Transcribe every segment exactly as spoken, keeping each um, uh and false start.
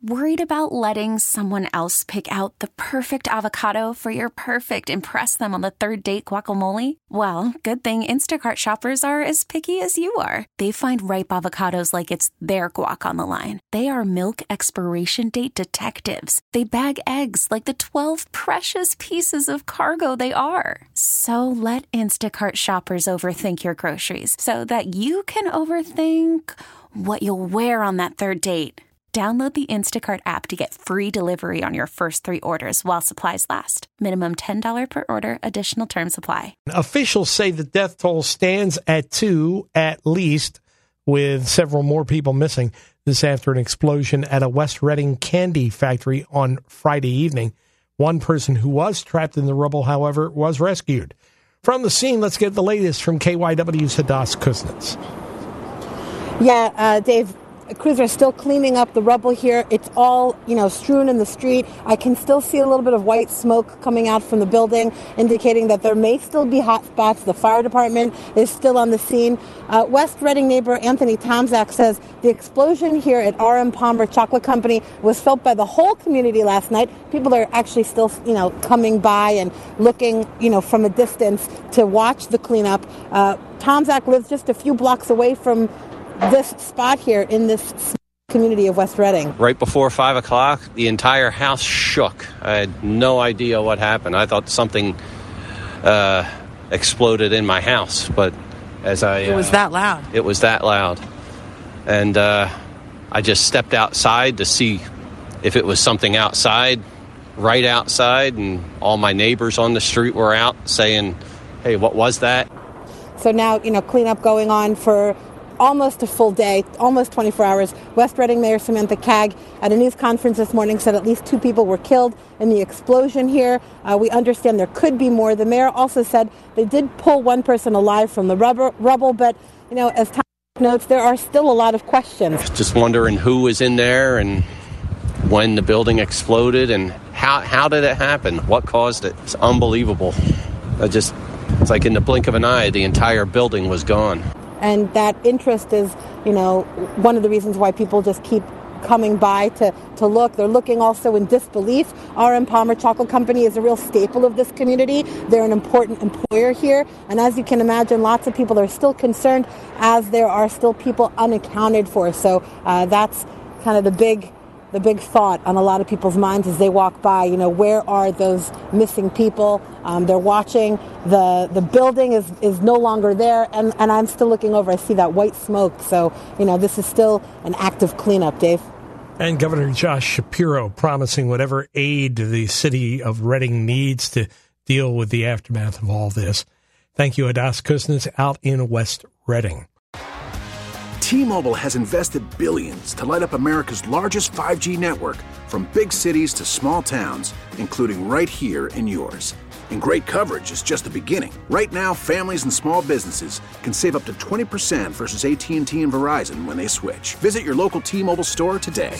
Worried about letting someone else pick out the perfect avocado for your perfect impress them on the third date guacamole? Well, good thing Instacart shoppers are as picky as you are. They find ripe avocados like it's their guac on the line. They are milk expiration date detectives. They bag eggs like the twelve precious pieces of cargo they are. So let Instacart shoppers overthink your groceries so that you can overthink what you'll wear on that third date. Download the Instacart app to get free delivery on your first three orders while supplies last. Minimum ten dollars per order. Additional terms apply. Officials say the death toll stands at two at least, with several more people missing. This after an explosion at a West Reading candy factory on Friday evening. One person who was trapped in the rubble, however, was rescued. From the scene, let's get the latest from K Y W's Hadass Kuznets. Yeah, uh, Dave. Crews are still cleaning up the rubble here. It's all, you know, strewn in the street. I can still see a little bit of white smoke coming out from the building, indicating that there may still be hot spots. The fire department is still on the scene. Uh, West Reading neighbor Anthony Tomczak says the explosion here at R M Palmer Chocolate Company was felt by the whole community last night. People are actually still, you know, coming by and looking, you know, from a distance to watch the cleanup. Uh, Tomczak lives just a few blocks away from this spot here in this community of West Reading. Right before five o'clock, the entire house shook. I had no idea what happened. I thought something uh, exploded in my house, but as I... It was uh, that loud. It was that loud. And uh, I just stepped outside to see if it was something outside, right outside, and all my neighbors on the street were out saying, hey, what was that? So now, you know, cleanup going on for almost a full day, almost twenty-four hours. West Reading Mayor Samantha Cagg at a news conference this morning said at least two people were killed in the explosion here. Uh, we understand there could be more. The mayor also said they did pull one person alive from the rubber, rubble, but, you know, as Tom notes, there are still a lot of questions. Just wondering who was in there and when the building exploded and how how did it happen? What caused it? It's unbelievable. I just, it's like in the blink of an eye, the entire building was gone. And that interest is, you know, one of the reasons why people just keep coming by to, to look. They're looking also in disbelief. R M Palmer Chocolate Company is a real staple of this community. They're an important employer here. And as you can imagine, lots of people are still concerned as there are still people unaccounted for. So uh, that's kind of the big the big thought on a lot of people's minds as they walk by. You know, where are those missing people? Um, they're watching. The the building is, is no longer there, and, and I'm still looking over. I see that white smoke. So, you know, this is still an active cleanup, Dave. And Governor Josh Shapiro promising whatever aid the city of Reading needs to deal with the aftermath of all this. Thank you, Hadass Kuznets out in West Reading. T-Mobile has invested billions to light up America's largest five G network, from big cities to small towns, including right here in yours. And great coverage is just the beginning. Right now, families and small businesses can save up to twenty percent versus A T and T and Verizon when they switch. Visit your local T-Mobile store today.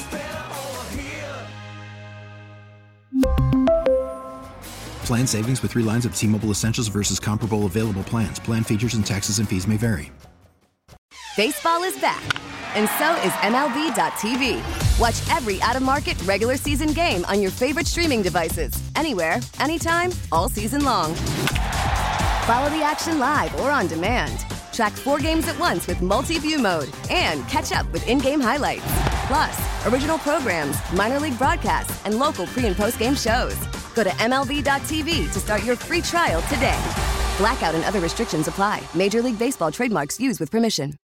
Plan savings with three lines of T-Mobile Essentials versus comparable available plans. Plan features and taxes and fees may vary. Baseball is back, and so is M L B dot T V. Watch every out-of-market regular season game on your favorite streaming devices, anywhere, anytime, all season long. Follow the action live or on demand. Track four games at once with multi-view mode and catch up with in-game highlights. Plus, original programs, minor league broadcasts, and local pre- and post-game shows. Go to M L B dot T V to start your free trial today. Blackout and other restrictions apply. Major League Baseball trademarks used with permission.